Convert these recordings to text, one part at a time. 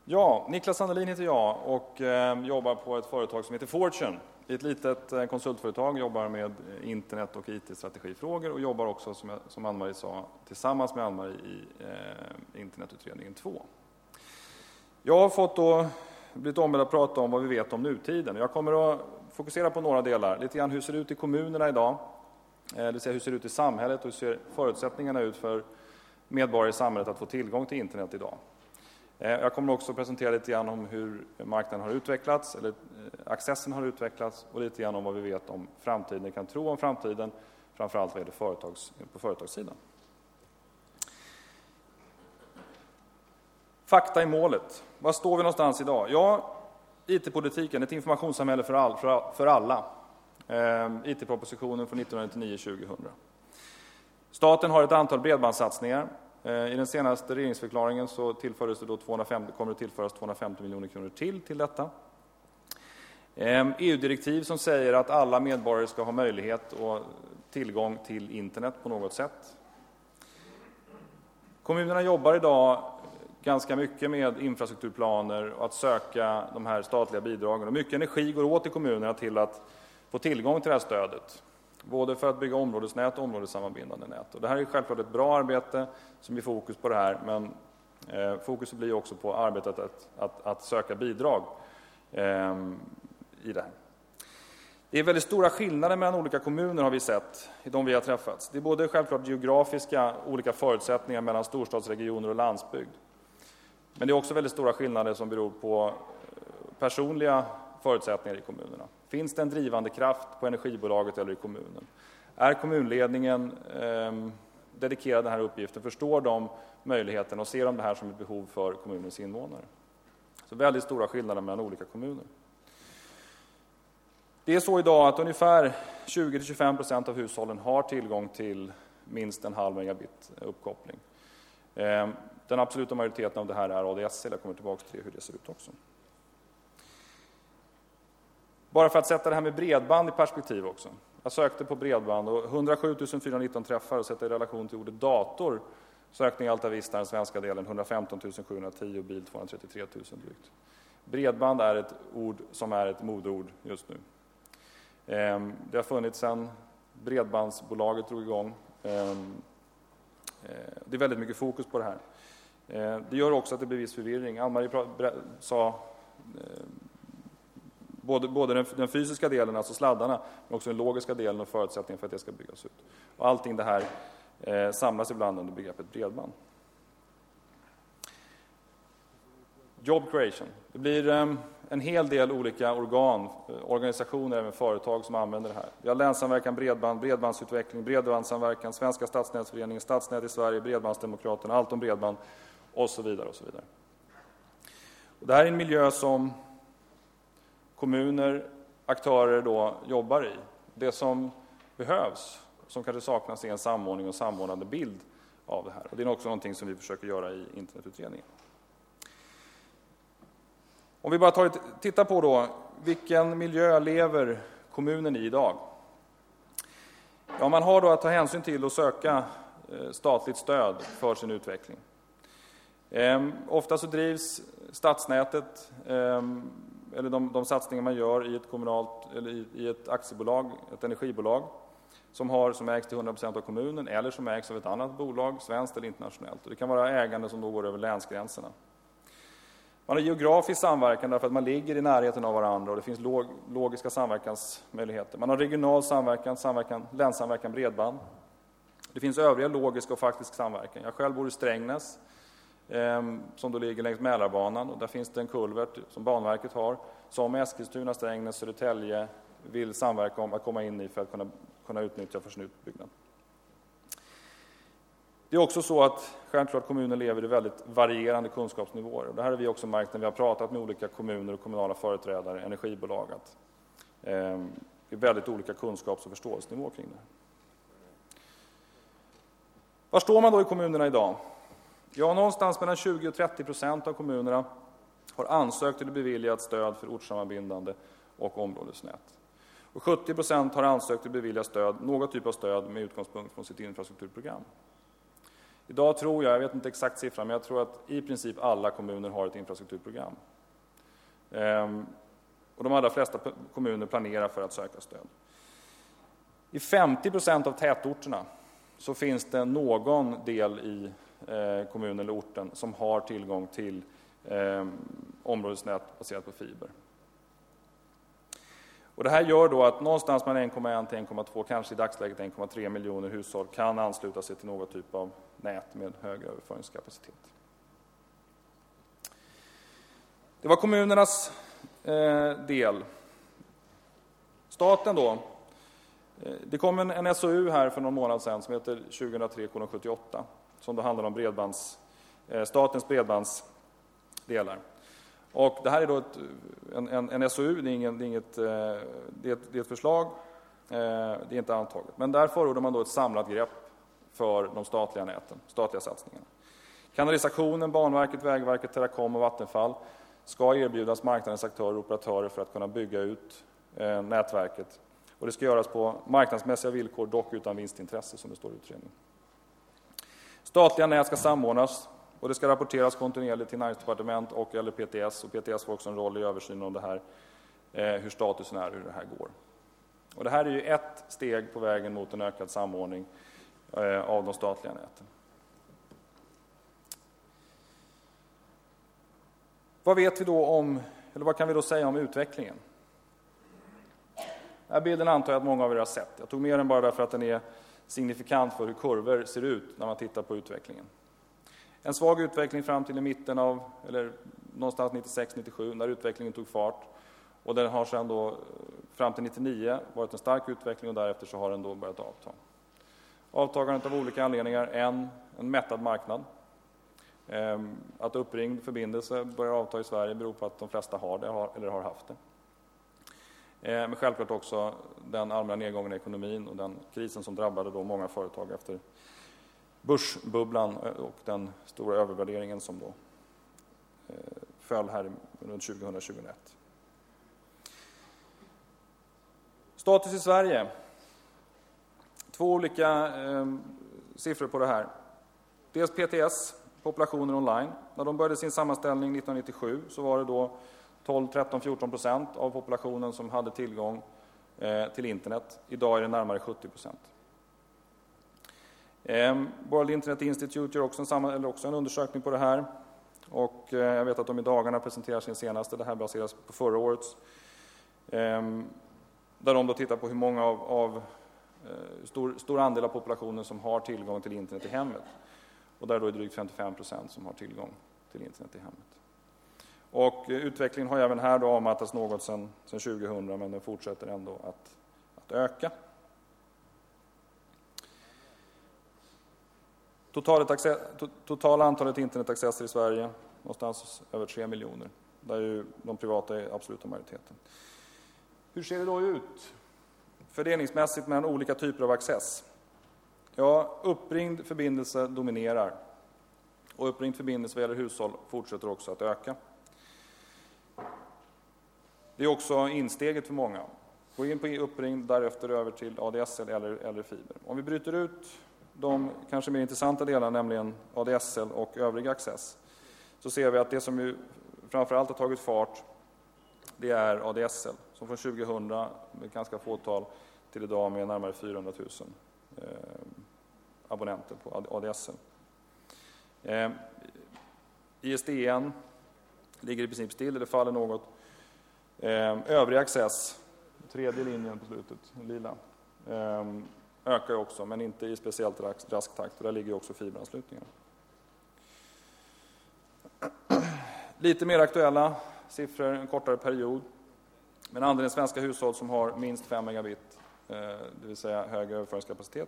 Ja, Niklas Sandelin heter jag och jobbar på ett företag som heter Fortune. Ett litet konsultföretag, jobbar med internet- och IT-strategifrågor och jobbar också, som Ann-Marie sa, tillsammans med Ann-Marie i internetutredningen 2. Jag har blivit ombedd att prata om vad vi vet om nutiden. Jag kommer att fokusera på några delar. Lite grann hur ser det ut i kommunerna idag? Det vill säga hur ser det ut i samhället och hur ser förutsättningarna ut för medborgare i samhället att få tillgång till internet idag? Jag kommer också att presentera lite grann om hur marknaden har utvecklats, eller accessen har utvecklats, och lite grann om vad vi vet om framtiden. Vi kan tro om framtiden, framförallt vad gäller på företagssidan. Fakta i målet. Var står vi någonstans idag? Ja, IT-politiken, ett informationssamhälle för alla. IT-propositionen från 1999-2000. Staten har ett antal bredbandssatsningar. I den senaste regeringsförklaringen så kommer det tillföras 250 miljoner kronor till detta. EU-direktiv som säger att alla medborgare ska ha möjlighet och tillgång till internet på något sätt. Kommunerna jobbar idag ganska mycket med infrastrukturplaner och att söka de här statliga bidragen. Och mycket energi går åt i kommunerna till att få tillgång till det här stödet. Både för att bygga områdesnät och områdessammanbindande nät. Och det här är självklart ett bra arbete som ger fokus på det här. Men fokuset blir också på arbetet att söka bidrag i det här. Det är väldigt stora skillnader mellan olika kommuner har vi sett i de vi har träffats. Det är både självklart geografiska olika förutsättningar mellan storstadsregioner och landsbygd. Men det är också väldigt stora skillnader som beror på personliga förutsättningar i kommunerna. Finns det en drivande kraft på energibolaget eller i kommunen? Är kommunledningen dedikerad den här uppgiften? Förstår de möjligheten och ser de det här som ett behov för kommunens invånare? Så väldigt stora skillnader mellan olika kommuner. Det är så idag att ungefär 20-25% av hushållen har tillgång till minst 0,5 megabit uppkoppling. Den absoluta majoriteten av det här är ADSL. Jag kommer tillbaka till hur det ser ut också. Bara för att sätta det här med bredband i perspektiv också. Jag sökte på bredband och 107 419 träffar och sätta i relation till ordet dator. Sökning i Alta Vista, den svenska delen, 115 710 och bil 233 000 drygt. Bredband är ett ord som är ett modeord just nu. Det har funnits sedan bredbandsbolaget drog igång. Det är väldigt mycket fokus på det här. Det gör också att det blir viss förvirring. Ann-Marie sa både den fysiska delen, alltså sladdarna, men också den logiska delen och förutsättningen för att det ska byggas ut. Och allting det här samlas ibland under begreppet bredband. Job creation. Det blir en hel del olika organisationer, även företag som använder det här. Vi har Länssamverkan Bredband, Bredbandsutveckling, Bredbandssamverkan, Svenska Stadsnätsföreningen, Stadsnät i Sverige, Bredbandsdemokraterna, Allt om bredband och så vidare och så vidare. Och det här är en miljö som kommuner, aktörer då jobbar i. Det som behövs, som kanske saknas, är en samordning och samordnande bild av det här. Och det är också någonting som vi försöker göra i internetutredningen. Om vi bara tittar på då, vilken miljö lever kommunen i idag? Ja, man har då att ta hänsyn till och söka statligt stöd för sin utveckling. Ofta så drivs stadsnätet eller de satsningar man gör i ett kommunalt eller i ett aktiebolag, ett energibolag som ägs till 100% av kommunen eller som ägs av ett annat bolag, svenskt eller internationellt. Och det kan vara ägande som då går över länsgränserna. Man har geografisk samverkan därför att man ligger i närheten av varandra och det finns logiska samverkansmöjligheter. Man har regional samverkan, länssamverkan, bredband. Det finns övriga logiska och faktisk samverkan. Jag själv bor i Strängnäs som då ligger längs Mälarbanan och där finns det en kulvert som Banverket har som Eskilstuna, Strängnäs, Södertälje vill samverka om att komma in i för att kunna utnyttja för sin utbyggnad. Det är också så att självklart kommunen lever i väldigt varierande kunskapsnivåer. Och det här har vi också märkt när vi har pratat med olika kommuner och kommunala företrädare, energibolag, att det är väldigt olika kunskaps- och förståelsenivå kring det. Var står man då i kommunerna idag? Ja, någonstans mellan 20 och 30% av kommunerna har ansökt eller beviljat stöd för ortssammanbindande och områdesnät. Och 70% har ansökt eller beviljat stöd, någon typ av stöd med utgångspunkt från sitt infrastrukturprogram. Idag tror jag vet inte exakt siffran, men jag tror att i princip alla kommuner har ett infrastrukturprogram. Och de allra flesta kommuner planerar för att söka stöd. I 50% av tätorterna så finns det någon del i kommunen eller orten som har tillgång till områdesnät baserat på fiber. Och det här gör då att någonstans mellan 1,1 till 1,2, kanske i dagsläget 1,3 miljoner hushåll kan ansluta sig till någon typ av nät med högre överföringskapacitet. Det var kommunernas del. Staten då. Det kom en SOU här för någon månad sedan som heter 2003:78 som då handlar om statens bredbandsdelar. Och det här är då en SOU, det är ett förslag, det är inte antaget. Men där förordar man då ett samlat grepp för de stätliga näten, statliga satsningarna. Kanalisationen, Banverket, Vägverket, Teracom och Vattenfall ska erbjudas marknadens aktörer och operatörer för att kunna bygga ut nätverket. Och det ska göras på marknadsmässiga villkor, dock utan vinstintresse som det står i utredningen. Statliga nät ska samordnas och det ska rapporteras kontinuerligt till näringsdepartement och eller PTS. Och PTS får också en roll i översynen om det här, hur statusen är, hur det här går. Och det här är ju ett steg på vägen mot en ökad samordning av de statliga näten. Vad vet vi då om, eller vad kan vi då säga om utvecklingen? Den här bilden antar jag att många av er har sett. Jag tog med den bara därför att den är signifikant för hur kurvor ser ut när man tittar på utvecklingen. En svag utveckling fram till i mitten av, eller någonstans 96-97 när utvecklingen tog fart. Och den har sedan då fram till 99 varit en stark utveckling och därefter så har den då börjat avta. Avtagandet av olika anledningar, en mättad marknad. Att uppringd förbindelse börjar avta i Sverige beror på att de flesta har det eller har haft det. Men självklart också den allmänna nedgången i ekonomin och den krisen som drabbade då många företag efter börsbubblan och den stora övervärderingen som då föll här runt 2021. Status i Sverige. 2 olika siffror på det här. Dels PTS, populationen online. När de började sin sammanställning 1997 så var det då 12-14% av populationen som hade tillgång till internet. Idag är det närmare 70%. World Internet Institute gör också en undersökning på det här. Och jag vet att de i dagarna presenterar sin senaste, det här baseras på förra årets. Där de då tittar på hur många stor andel av populationen som har tillgång till internet i hemmet. Och där då är det drygt 55% som har tillgång till internet i hemmet. Och utvecklingen har även här då avmattats något sedan 2000, men den fortsätter ändå att öka. Totala antalet internetaccesser i Sverige någonstans över 3 miljoner. Där ju de privata är absoluta majoriteten. Hur ser det då ut fördelningsmässigt mellan olika typer av access? Ja, uppringd förbindelse dominerar. Och uppringd förbindelse vad gäller hushåll fortsätter också att öka. Det är också insteget för många. Gå in på uppringd, därefter över till ADSL eller fiber. Om vi bryter ut de kanske mer intressanta delarna, nämligen ADSL och övrig access, så ser vi att det som ju framförallt har tagit fart, det är ADSL, som från 2000 med ganska fåtal till idag med närmare 400 000 abonnenter på ADSL. ISDN ligger i princip still, det faller något. Övrig access, tredje linjen på slutet, lila, ökar också, men inte i speciellt rask takt. Och där ligger också fiberanslutningar. Lite mer aktuella siffror, en kortare period. Men andelen svenska hushåll som har minst 5 megabit, det vill säga högre överföringskapacitet,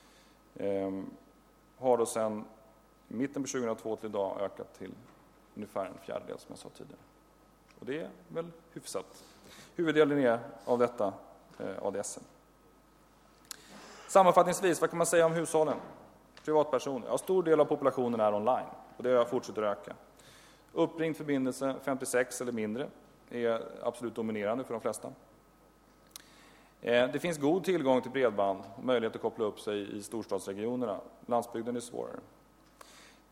har då sedan mitten på 2002 till idag ökat till ungefär en fjärdedel som jag sa tidigare. Och det är väl hyfsat. Huvuddelen är av detta ADSL. Sammanfattningsvis, vad kan man säga om hushållen? Privatpersoner. Ja, stor del av populationen är online och det fortsätter att öka. Uppringd förbindelse 56 eller mindre är absolut dominerande för de flesta. Det finns god tillgång till bredband och möjlighet att koppla upp sig i storstadsregionerna. Landsbygden är svårare.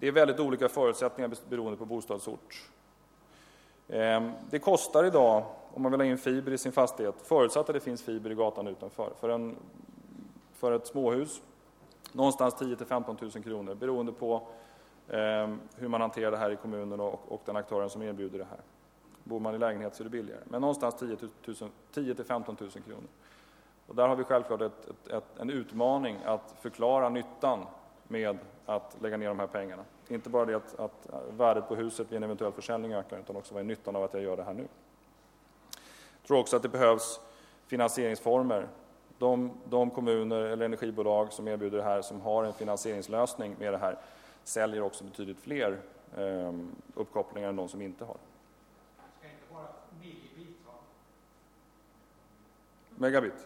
Det är väldigt olika förutsättningar beroende på bostadsort. Det kostar idag, om man vill ha in fiber i sin fastighet, förutsatt att det finns fiber i gatan utanför. För ett småhus, någonstans 10 000 15 000 kronor, beroende på hur man hanterar det här i kommunen och den aktören som erbjuder det här. Bor man i lägenhet så är det billigare, men någonstans 10 000 15 000 kronor. Och där har vi självklart en utmaning att förklara nyttan med att lägga ner de här pengarna. Inte bara det att värdet på huset vid en eventuell försäljning ökar, utan också vad är nyttan av att jag gör det här nu. Jag tror också att det behövs finansieringsformer. De kommuner eller energibolag som erbjuder det här, som har en finansieringslösning med det här, säljer också betydligt fler uppkopplingar än de som inte har. Ska inte vara megabit, va? Megabit?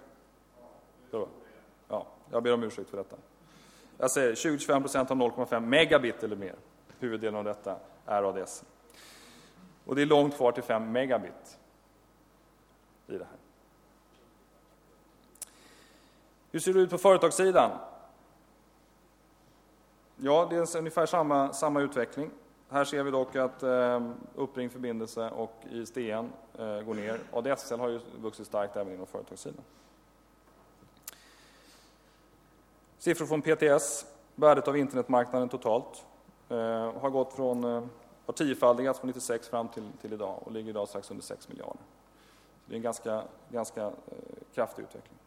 Ja, jag ber om ursäkt för detta. Jag säger 20-25% av 0,5 megabit eller mer. Huvuddelen av detta är ADSL. Och det är långt kvar till 5 megabit i det här. Hur ser det ut på företagssidan? Ja, det är ungefär samma utveckling. Här ser vi dock att uppringd förbindelse och ISDN går ner. ADSL har ju vuxit starkt även inom företagssidan. Siffror från PTS, värdet av internetmarknaden totalt, har tiofaldigats från 96 fram till idag och ligger idag strax under 6 miljarder. Det är en ganska kraftig utveckling.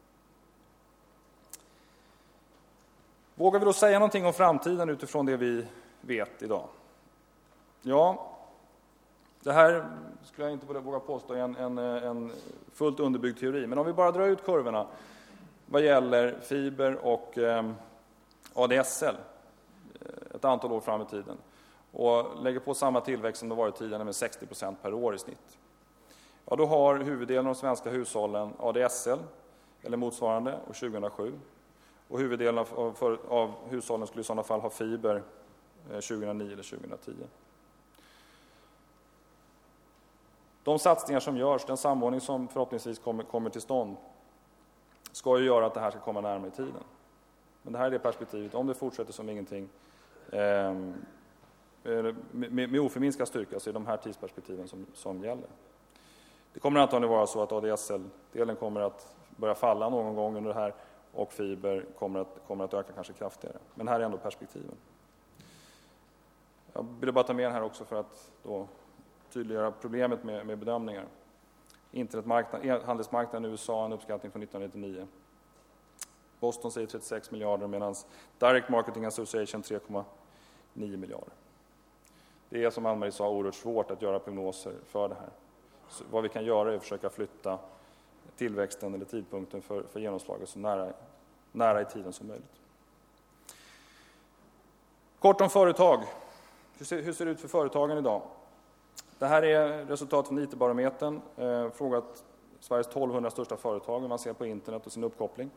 Vågar vi då säga någonting om framtiden utifrån det vi vet idag? Ja, det här skulle jag inte våga påstå är en fullt underbyggd teori. Men om vi bara drar ut kurvorna vad gäller fiber och ADSL ett antal år fram i tiden och lägger på samma tillväxt som det varit tidigare med 60% per år i snitt. Ja, då har huvuddelen av de svenska hushållen ADSL eller motsvarande år 2007. Och huvuddelen av hushållen skulle i sådana fall ha fiber 2009 eller 2010. De satsningar som görs, den samordning som förhoppningsvis kommer till stånd, ska ju göra att det här ska komma närmare i tiden. Men det här är det perspektivet. Om det fortsätter som ingenting med oförminskad styrka, så är de här tidsperspektiven som gäller. Det kommer antagligen vara så att ADSL-delen kommer att börja falla någon gång under det här och fiber kommer att öka kanske kraftigare. Men här är ändå perspektiven. Jag vill bara ta med den här också för att då tydliggöra problemet med bedömningar. Handelsmarknaden i USA, en uppskattning från 1999. Boston säger 36 miljarder medan Direct Marketing Association 3,9 miljarder. Det är som Ann-Marie sa oerhört svårt att göra prognoser för det här. Så vad vi kan göra är att försöka flytta tillväxten eller tidpunkten för genomslaget så nära i tiden som möjligt. Kort om företag. Hur ser det ut för företagen idag? Det här är resultat från IT-barometern. Frågat Sveriges 1200 största företag hur man ser på internet och sin uppkoppling.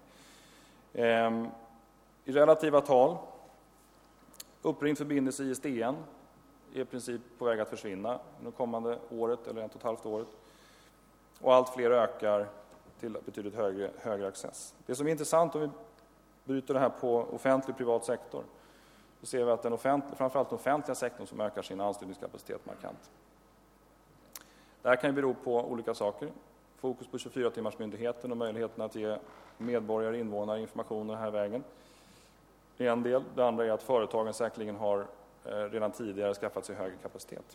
I relativa tal, uppringd förbindelse i ISDN är i princip på väg att försvinna under kommande året eller 1,5 året. Och allt fler ökar till betydligt högre access. Det som är intressant om vi bryter det här på offentlig och privat sektor, så ser vi att framförallt den offentliga sektorn som ökar sin anslutningskapacitet markant. Det här kan ju bero på olika saker. Fokus på 24-timmarsmyndigheten och möjligheten att ge medborgare och invånare information den här vägen. Det är en del. Det andra är att företagen säkerligen har redan tidigare skaffat sig högre kapacitet.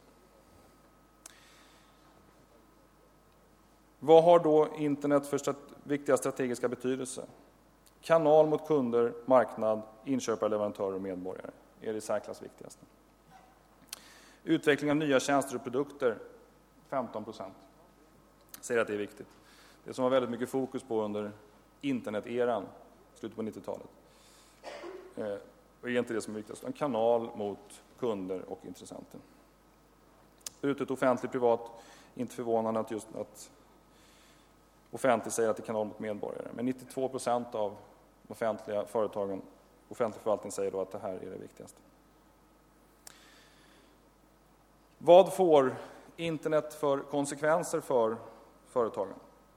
Vad har då internet för viktiga strategiska betydelse? Kanal mot kunder, marknad, inköpare, leverantörer och medborgare är det i särklass viktigaste. Utveckling av nya tjänster och produkter, 15%. Säger att det är viktigt. Det som var väldigt mycket fokus på under interneteran, slutet på 90-talet. Och är inte det som är viktigast. En kanal mot kunder och intressenter. Brutet offentligt, privat, inte förvånande att offentligt säger att det är kanal mot medborgare. Men 92% av offentliga företagen, offentlig förvaltning säger då att det här är det viktigaste. Vad får internet för konsekvenser för företagen?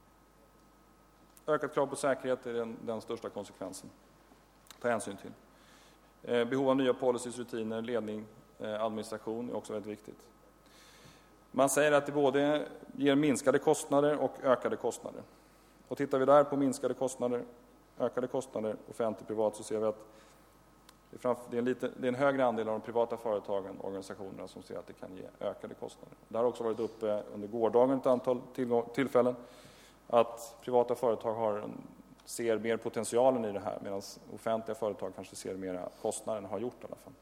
Ökat krav på säkerhet är den största konsekvensen. Ta hänsyn till. Behov av nya policies, rutiner, ledning administration är också väldigt viktigt. Man säger att det både ger minskade kostnader och ökade kostnader. Och tittar vi där på minskade kostnader, ökade kostnader, offentligt-privat, så ser vi att det är en högre andel av de privata företagen och organisationerna som ser att det kan ge ökade kostnader. Det har också varit uppe under gårdagen ett antal tillfällen att privata företag ser mer potentialen i det här, medan offentliga företag kanske ser mer kostnaden har gjort i alla fall.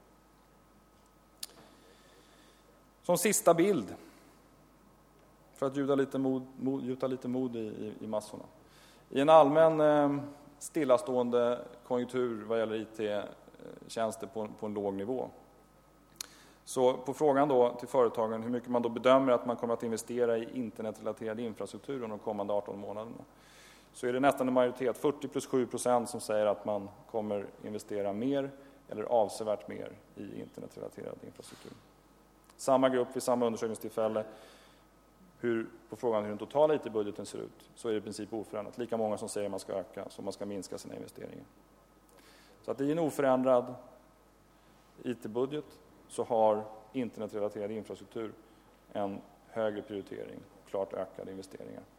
Som sista bild, för att gjuta lite mod i massorna. I en allmän stillastående konjunktur vad gäller IT-tjänster på en låg nivå. Så på frågan då till företagen hur mycket man då bedömer att man kommer att investera i internetrelaterad infrastruktur under de kommande 18 månaderna, så är det nästan en majoritet, 40+7%, som säger att man kommer investera mer eller avsevärt mer i internetrelaterad infrastruktur. Samma grupp vid samma undersökningstillfälle, på frågan hur den totala IT-budgeten ser ut, så är det i princip oförändrat. Lika många som säger att man ska öka som man ska minska sina investeringar. Så att i en oförändrad IT-budget så har internetrelaterad infrastruktur en högre prioritering, klart ökade investeringar.